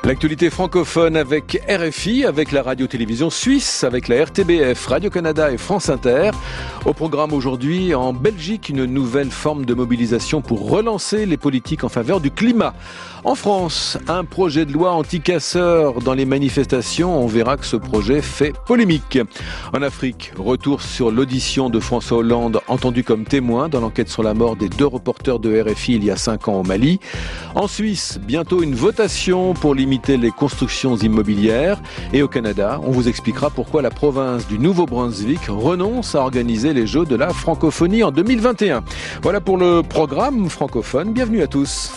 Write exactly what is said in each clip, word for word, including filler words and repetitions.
L'actualité francophone avec R F I, avec la radio-télévision suisse, avec la R T B F, Radio-Canada et France Inter. Au programme aujourd'hui, en Belgique, une nouvelle forme de mobilisation pour relancer les politiques en faveur du climat. En France, un projet de loi anti-casseurs dans les manifestations. On verra que ce projet fait polémique. En Afrique, retour sur l'audition de François Hollande, entendu comme témoin dans l'enquête sur la mort des deux reporters de R F I il y a cinq ans au Mali. En Suisse, bientôt une votation pour limiter les constructions immobilières. Et au Canada, on vous expliquera pourquoi la province du Nouveau-Brunswick renonce à organiser les Jeux de la francophonie en deux mille vingt et un. Voilà pour le programme francophone. Bienvenue à tous.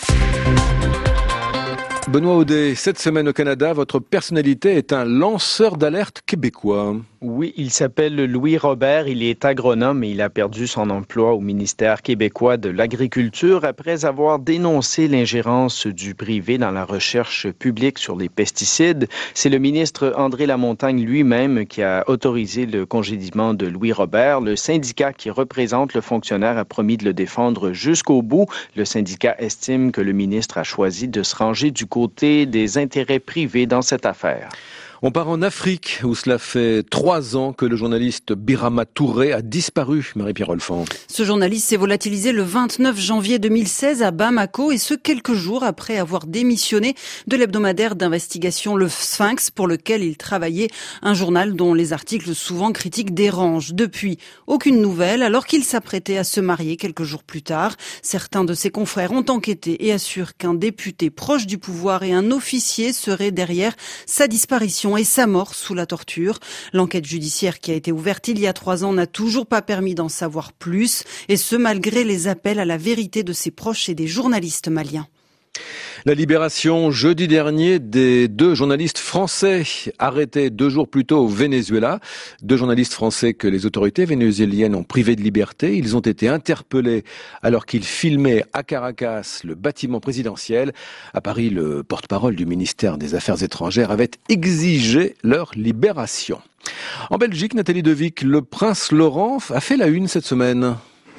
Benoît Audet, cette semaine au Canada, votre personnalité est un lanceur d'alerte québécois. Oui, il s'appelle Louis Robert, il est agronome et il a perdu son emploi au ministère québécois de l'Agriculture après avoir dénoncé l'ingérence du privé dans la recherche publique sur les pesticides. C'est le ministre André Lamontagne lui-même qui a autorisé le congédiement de Louis Robert. Le syndicat qui représente le fonctionnaire a promis de le défendre jusqu'au bout. Le syndicat estime que le ministre a choisi de se ranger du côté des intérêts privés dans cette affaire. On part en Afrique, où cela fait trois ans que le journaliste Birama Touré a disparu, Marie-Pierre Olfan. Ce journaliste s'est volatilisé le vingt-neuf janvier deux mille seize à Bamako, et ce quelques jours après avoir démissionné de l'hebdomadaire d'investigation Le Sphinx, pour lequel il travaillait, un journal dont les articles souvent critiques dérangent. Depuis, aucune nouvelle, alors qu'il s'apprêtait à se marier quelques jours plus tard. Certains de ses confrères ont enquêté et assurent qu'un député proche du pouvoir et un officier seraient derrière sa disparition et sa mort sous la torture. L'enquête judiciaire qui a été ouverte il y a trois ans n'a toujours pas permis d'en savoir plus, et ce malgré les appels à la vérité de ses proches et des journalistes maliens. La libération jeudi dernier des deux journalistes français arrêtés deux jours plus tôt au Venezuela. Deux journalistes français que les autorités vénézuéliennes ont privés de liberté. Ils ont été interpellés alors qu'ils filmaient à Caracas le bâtiment présidentiel. À Paris, le porte-parole du ministère des Affaires étrangères avait exigé leur libération. En Belgique, Nathalie Devic, le prince Laurent a fait la une cette semaine.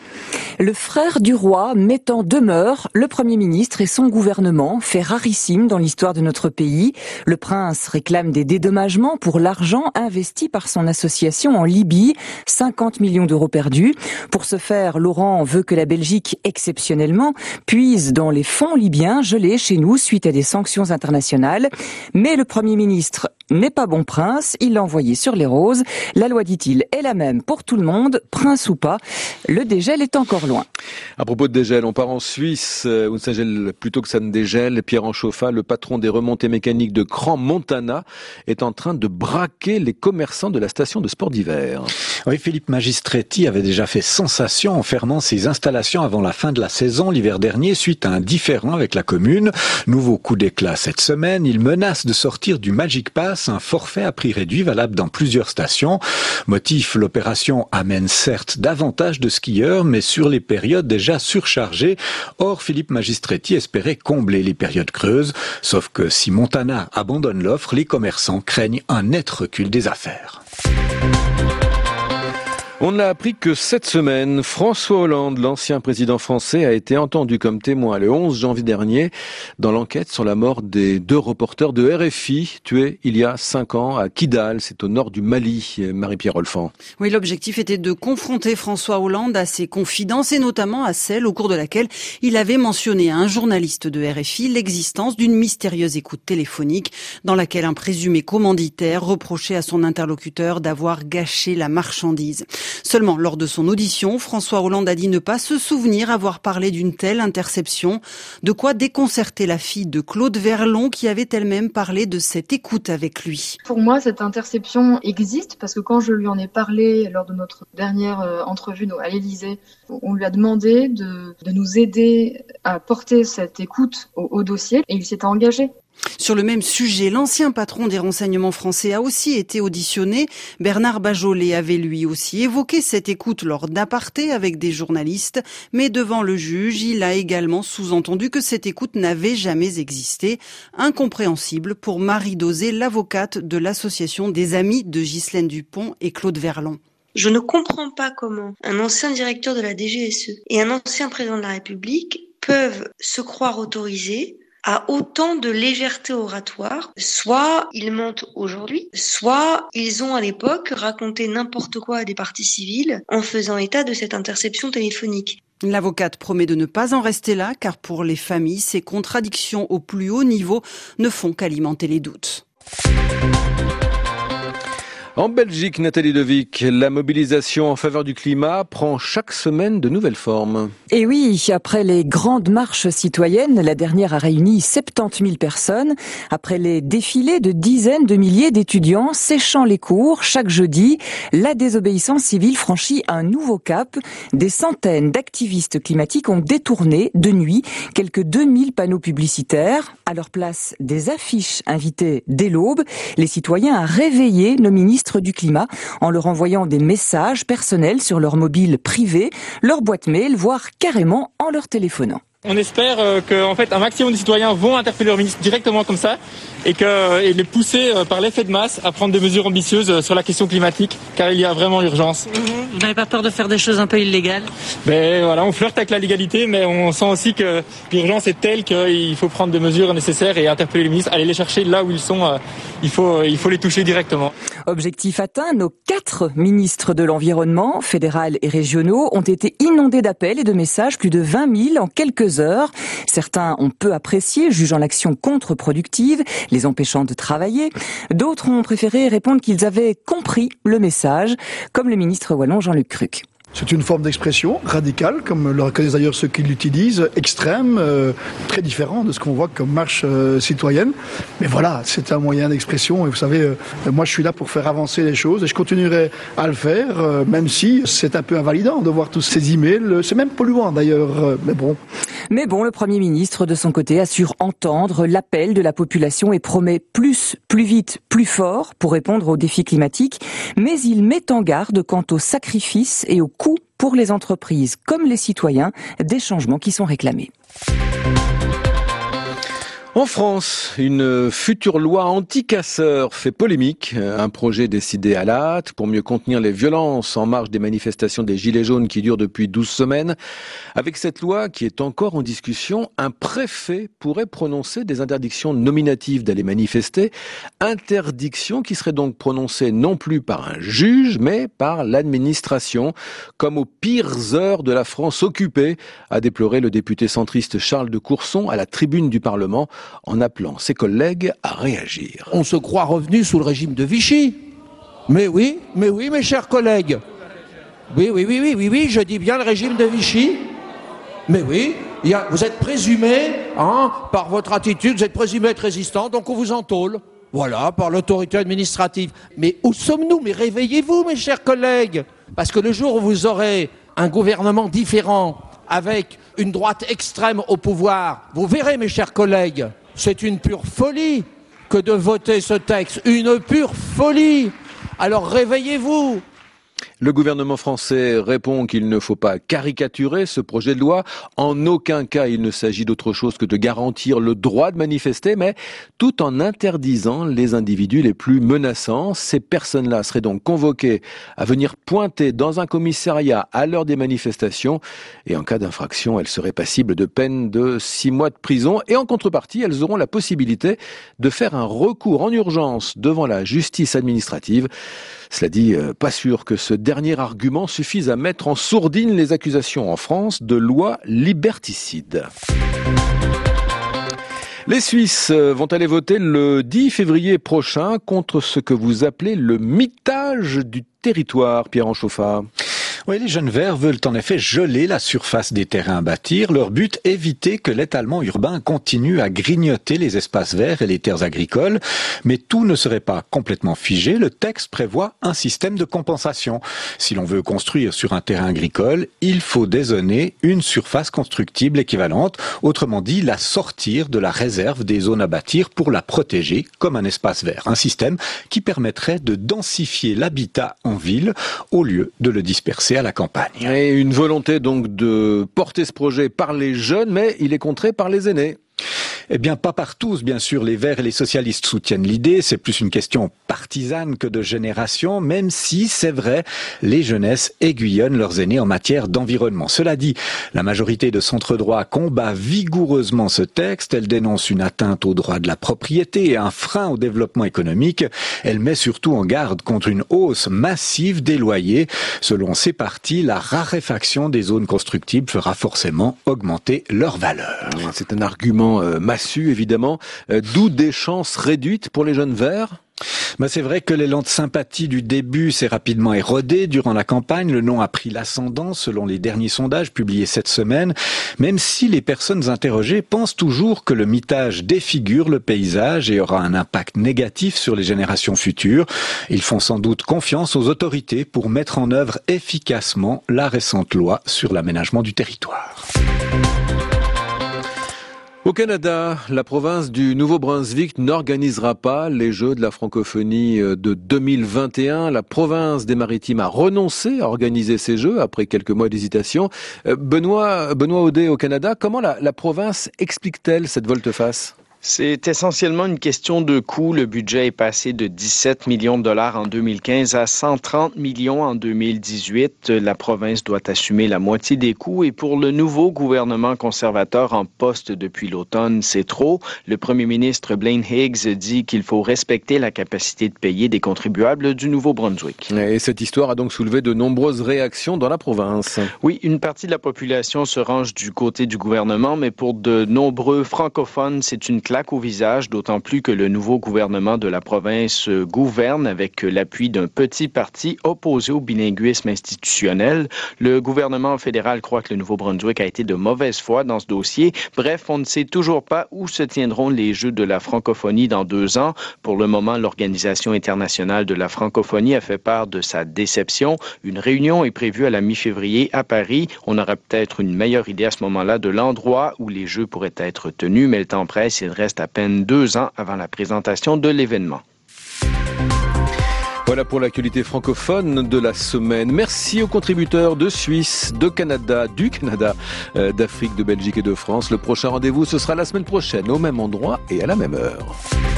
Le frère du roi met en demeure le Premier ministre et son gouvernement, fait rarissime dans l'histoire de notre pays. Le prince réclame des dédommagements pour l'argent investi par son association en Libye, cinquante millions d'euros perdus. Pour ce faire, Laurent veut que la Belgique, exceptionnellement, puise dans les fonds libyens gelés chez nous suite à des sanctions internationales. Mais le Premier ministre n'est pas bon prince, il l'a envoyé sur les roses. La loi, dit-il, est la même pour tout le monde, prince ou pas. Le dégel est encore loin. À propos de dégel, on part en Suisse, où ça gèle plutôt que ça ne dégèle. Pierre Anchoffa, le patron des remontées mécaniques de Crans-Montana, est en train de braquer les commerçants de la station de sport d'hiver. Oui, Philippe Magistretti avait déjà fait sensation en fermant ses installations avant la fin de la saison l'hiver dernier suite à un différend avec la commune. Nouveau coup d'éclat cette semaine, il menace de sortir du Magic Pass, un forfait à prix réduit valable dans plusieurs stations. Motif, l'opération amène certes davantage de skieurs, mais sur les périodes déjà surchargées. Or, Philippe Magistretti espérait combler les périodes creuses. Sauf que si Montana abandonne l'offre, les commerçants craignent un net recul des affaires. On a appris que cette semaine, François Hollande, l'ancien président français, a été entendu comme témoin le onze janvier dernier dans l'enquête sur la mort des deux reporters de R F I tués il y a cinq ans à Kidal, c'est au nord du Mali. Marie-Pierre Olfan. Oui, l'objectif était de confronter François Hollande à ses confidences et notamment à celle au cours de laquelle il avait mentionné à un journaliste de R F I l'existence d'une mystérieuse écoute téléphonique dans laquelle un présumé commanditaire reprochait à son interlocuteur d'avoir gâché la marchandise. Seulement, lors de son audition, François Hollande a dit ne pas se souvenir avoir parlé d'une telle interception, de quoi déconcerter la fille de Claude Verlon qui avait elle-même parlé de cette écoute avec lui. Pour moi, cette interception existe parce que quand je lui en ai parlé lors de notre dernière entrevue à l'Élysée, on lui a demandé de, de nous aider à porter cette écoute au, au dossier et il s'était engagé. Sur le même sujet, l'ancien patron des renseignements français a aussi été auditionné. Bernard Bajolet avait lui aussi évoqué cette écoute lors d'apartés avec des journalistes, mais devant le juge, il a également sous-entendu que cette écoute n'avait jamais existé. Incompréhensible pour Marie Dosé, l'avocate de l'association des amis de Ghislaine Dupont et Claude Verlon. Je ne comprends pas comment un ancien directeur de la D G S E et un ancien président de la République peuvent se croire autorisés a autant de légèreté oratoire. Soit ils mentent aujourd'hui, soit ils ont à l'époque raconté n'importe quoi à des parties civiles en faisant état de cette interception téléphonique. L'avocate promet de ne pas en rester là, car pour les familles, ces contradictions au plus haut niveau ne font qu'alimenter les doutes. En Belgique, Nathalie Devic, la mobilisation en faveur du climat prend chaque semaine de nouvelles formes. Et oui, après les grandes marches citoyennes, la dernière a réuni soixante-dix mille personnes. Après les défilés de dizaines de milliers d'étudiants séchant les cours chaque jeudi, la désobéissance civile franchit un nouveau cap. Des centaines d'activistes climatiques ont détourné de nuit quelques deux mille panneaux publicitaires. À leur place, des affiches invitaient dès l'aube les citoyens à réveiller nos ministres du climat en leur envoyant des messages personnels sur leur mobile privé, leur boîte mail, voire carrément en leur téléphonant. On espère euh, que en fait, un maximum de citoyens vont interpeller leur ministre directement comme ça et, que, et les pousser euh, par l'effet de masse à prendre des mesures ambitieuses euh, sur la question climatique, car il y a vraiment urgence. Mmh. Vous n'avez pas peur de faire des choses un peu illégales ? Ben, voilà, on flirte avec la légalité, mais on sent aussi que l'urgence est telle qu'il faut prendre des mesures nécessaires et interpeller les ministres, aller les chercher là où ils sont. Euh, il faut, il faut les toucher directement. Objectif atteint, nos quatre ministres de l'Environnement, fédéral et régionaux, ont été inondés d'appels et de messages, plus de vingt mille en quelques heures. Certains ont peu apprécié, jugeant l'action contre-productive, les empêchant de travailler. D'autres ont préféré répondre qu'ils avaient compris le message, comme le ministre wallon Jean-Luc Cruc. C'est une forme d'expression radicale, comme le reconnaissent d'ailleurs ceux qui l'utilisent, extrême, euh, très différent de ce qu'on voit comme marche euh, citoyenne. Mais voilà, c'est un moyen d'expression. Et vous savez, euh, moi je suis là pour faire avancer les choses et je continuerai à le faire, euh, même si c'est un peu invalidant de voir tous ces emails. C'est même polluant d'ailleurs, euh, mais bon. Mais bon, le Premier ministre, de son côté, assure entendre l'appel de la population et promet plus, plus vite, plus fort pour répondre aux défis climatiques. Mais il met en garde quant aux sacrifices et aux coûts pour les entreprises comme les citoyens des changements qui sont réclamés. En France, une future loi anti-casseurs fait polémique. Un projet décidé à la hâte pour mieux contenir les violences en marge des manifestations des Gilets jaunes qui durent depuis douze semaines. Avec cette loi qui est encore en discussion, un préfet pourrait prononcer des interdictions nominatives d'aller manifester. Interdictions qui seraient donc prononcées non plus par un juge, mais par l'administration, comme aux pires heures de la France occupée, a déploré le député centriste Charles de Courson à la tribune du Parlement, en appelant ses collègues à réagir. On se croit revenu sous le régime de Vichy. Mais oui, mais oui, mes chers collègues. Oui, oui, oui, oui, oui, oui, je dis bien le régime de Vichy. Mais oui, il y a, vous êtes présumé, hein, par votre attitude, vous êtes présumé être résistant, donc on vous entôle. Voilà, par l'autorité administrative. Mais où sommes-nous ? Mais réveillez-vous, mes chers collègues. Parce que le jour où vous aurez un gouvernement différent, avec une droite extrême au pouvoir, vous verrez, mes chers collègues, c'est une pure folie que de voter ce texte. Une pure folie. Alors réveillez-vous. Le gouvernement français répond qu'il ne faut pas caricaturer ce projet de loi. En aucun cas, il ne s'agit d'autre chose que de garantir le droit de manifester, mais tout en interdisant les individus les plus menaçants. Ces personnes-là seraient donc convoquées à venir pointer dans un commissariat à l'heure des manifestations. Et en cas d'infraction, elles seraient passibles de peine de six mois de prison. Et en contrepartie, elles auront la possibilité de faire un recours en urgence devant la justice administrative. Cela dit, pas sûr que ce dernier argument suffise à mettre en sourdine les accusations en France de lois liberticides. Les Suisses vont aller voter le dix février prochain contre ce que vous appelez le mitage du territoire, Pierre Anchoffat. Oui, les jeunes verts veulent en effet geler la surface des terrains à bâtir. Leur but, éviter que l'étalement urbain continue à grignoter les espaces verts et les terres agricoles. Mais tout ne serait pas complètement figé. Le texte prévoit un système de compensation. Si l'on veut construire sur un terrain agricole, il faut dézoner une surface constructible équivalente. Autrement dit, la sortir de la réserve des zones à bâtir pour la protéger comme un espace vert. Un système qui permettrait de densifier l'habitat en ville au lieu de le disperser à la campagne. Et une volonté donc de porter ce projet par les jeunes, mais il est contré par les aînés. Eh bien, pas par tous, bien sûr. Les Verts et les socialistes soutiennent l'idée. C'est plus une question partisane que de génération, même si, c'est vrai, les jeunesses aiguillonnent leurs aînés en matière d'environnement. Cela dit, la majorité de centre-droit combat vigoureusement ce texte. Elle dénonce une atteinte au droit de la propriété et un frein au développement économique. Elle met surtout en garde contre une hausse massive des loyers. Selon ces partis, la raréfaction des zones constructibles fera forcément augmenter leur valeur. C'est un argument euh, massu, évidemment. Euh, d'où des chances réduites pour les jeunes Verts ? Bah c'est vrai que l'élan de sympathie du début s'est rapidement érodé durant la campagne. Le nom a pris l'ascendant selon les derniers sondages publiés cette semaine, même si les personnes interrogées pensent toujours que le mitage défigure le paysage et aura un impact négatif sur les générations futures. Ils font sans doute confiance aux autorités pour mettre en œuvre efficacement la récente loi sur l'aménagement du territoire. Au Canada, la province du Nouveau-Brunswick n'organisera pas les Jeux de la francophonie de deux mille vingt et un. La province des Maritimes a renoncé à organiser ces Jeux après quelques mois d'hésitation. Benoît, Benoît Audet au Canada, comment la, la province explique-t-elle cette volte-face ? C'est essentiellement une question de coût. Le budget est passé de dix-sept millions de dollars en deux mille quinze à cent trente millions en deux mille dix-huit. La province doit assumer la moitié des coûts et pour le nouveau gouvernement conservateur en poste depuis l'automne, c'est trop. Le premier ministre Blaine Higgs dit qu'il faut respecter la capacité de payer des contribuables du Nouveau-Brunswick. Et cette histoire a donc soulevé de nombreuses réactions dans la province. Oui, une partie de la population se range du côté du gouvernement, mais pour de nombreux francophones, c'est une claque au visage, d'autant plus que le nouveau gouvernement de la province gouverne avec l'appui d'un petit parti opposé au bilinguisme institutionnel. Le gouvernement fédéral croit que le Nouveau-Brunswick a été de mauvaise foi dans ce dossier. Bref, on ne sait toujours pas où se tiendront les Jeux de la francophonie dans deux ans. Pour le moment, l'Organisation internationale de la francophonie a fait part de sa déception. Une réunion est prévue à la mi-février à Paris. On aura peut-être une meilleure idée à ce moment-là de l'endroit où les Jeux pourraient être tenus, mais le temps presse, il reste à peine deux ans avant la présentation de l'événement. Voilà pour l'actualité francophone de la semaine. Merci aux contributeurs de Suisse, de Canada, du Canada, euh, d'Afrique, de Belgique et de France. Le prochain rendez-vous, ce sera la semaine prochaine, au même endroit et à la même heure.